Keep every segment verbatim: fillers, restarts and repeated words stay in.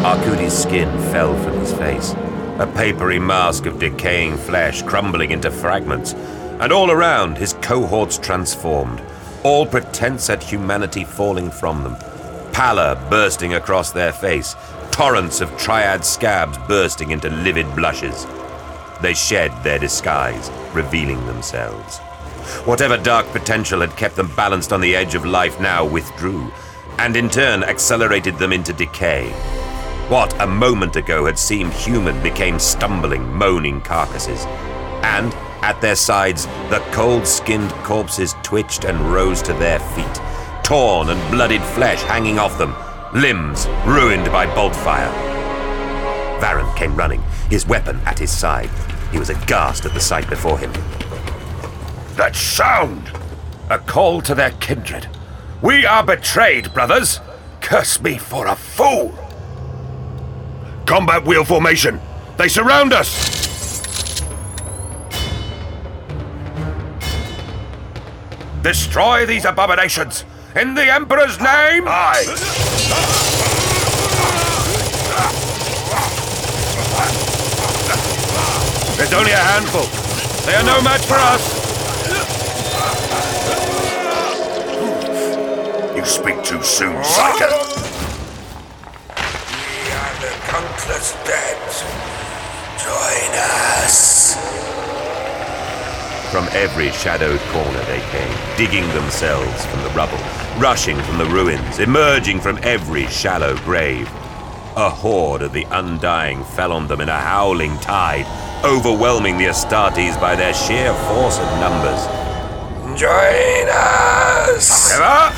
Arcudi's skin fell from his face, a papery mask of decaying flesh crumbling into fragments, and all around his cohorts transformed, all pretense at humanity falling from them, pallor bursting across their face, torrents of triad scabs bursting into livid blushes. They shed their disguise, revealing themselves. Whatever dark potential had kept them balanced on the edge of life now withdrew, and in turn accelerated them into decay. What a moment ago had seemed human became stumbling, moaning carcasses. And, at their sides, the cold-skinned corpses twitched and rose to their feet, torn and bloodied flesh hanging off them, limbs ruined by bolt fire. Varen came running, his weapon at his side. He was aghast at the sight before him. That sound! A call to their kindred. We are betrayed, brothers! Curse me for a fool! Combat wheel formation! They surround us! Destroy these abominations! In the Emperor's name! Aye! There's only a handful. They are no match for us. You speak too soon, Psyker. We are the countless dead. Join us. From every shadowed corner they came, digging themselves from the rubble, rushing from the ruins, emerging from every shallow grave. A horde of the Undying fell on them in a howling tide, overwhelming the Astartes by their sheer force of numbers. Join us! Never!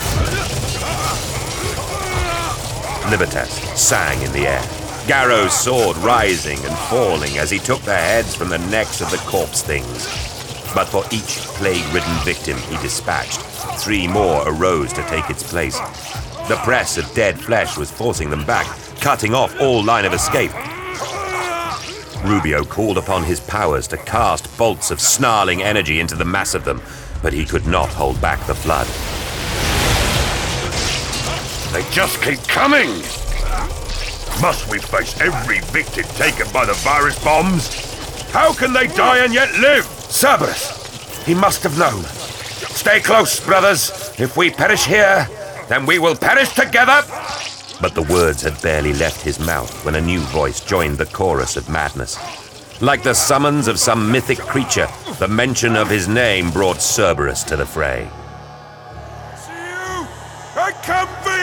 Libertas sang in the air, Garrow's sword rising and falling as he took the heads from the necks of the corpse things. But for each plague-ridden victim he dispatched, three more arose to take its place. The press of dead flesh was forcing them back, cutting off all line of escape. Rubio called upon his powers to cast bolts of snarling energy into the mass of them, but he could not hold back the flood. They just keep coming! Must we face every victim taken by the virus bombs? How can they die and yet live? Cerberus! He must have known. Stay close, brothers. If we perish here, then we will perish together! But the words had barely left his mouth when a new voice joined the chorus of madness. Like the summons of some mythic creature, the mention of his name brought Cerberus to the fray. See you! I come for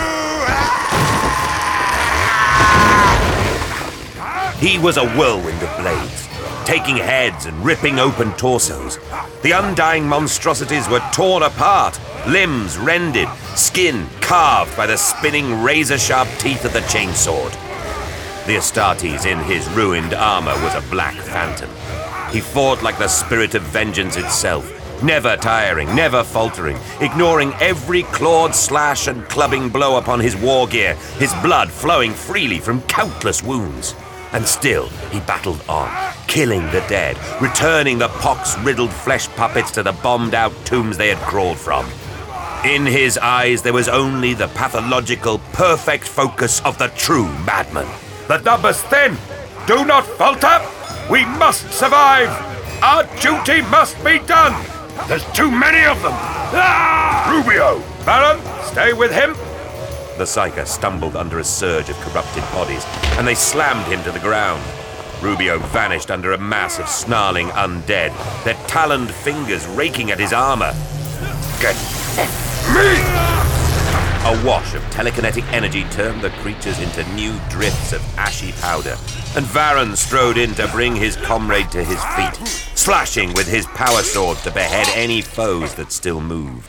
you! He was a whirlwind of blades, taking heads and ripping open torsos. The Undying monstrosities were torn apart, limbs rended, skin carved by the spinning razor-sharp teeth of the chainsword. The Astartes in his ruined armor was a black phantom. He fought like the spirit of vengeance itself, never tiring, never faltering, ignoring every clawed slash and clubbing blow upon his war gear, his blood flowing freely from countless wounds. And still, he battled on, killing the dead, returning the pox-riddled flesh puppets to the bombed-out tombs they had crawled from. In his eyes, there was only the pathological, perfect focus of the true madman. The number's thin. Do not falter. We must survive. Our duty must be done. There's too many of them. Ah! Rubio! Baron, stay with him. The Psyker stumbled under a surge of corrupted bodies, and they slammed him to the ground. Rubio vanished under a mass of snarling undead, their taloned fingers raking at his armor. Get off me! A wash of telekinetic energy turned the creatures into new drifts of ashy powder, and Varen strode in to bring his comrade to his feet, slashing with his power sword to behead any foes that still moved.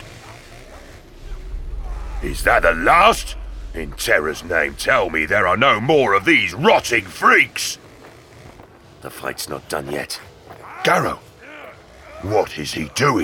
Is that the last? In Terra's name, tell me there are no more of these rotting freaks! The fight's not done yet. Garrow, what is he doing?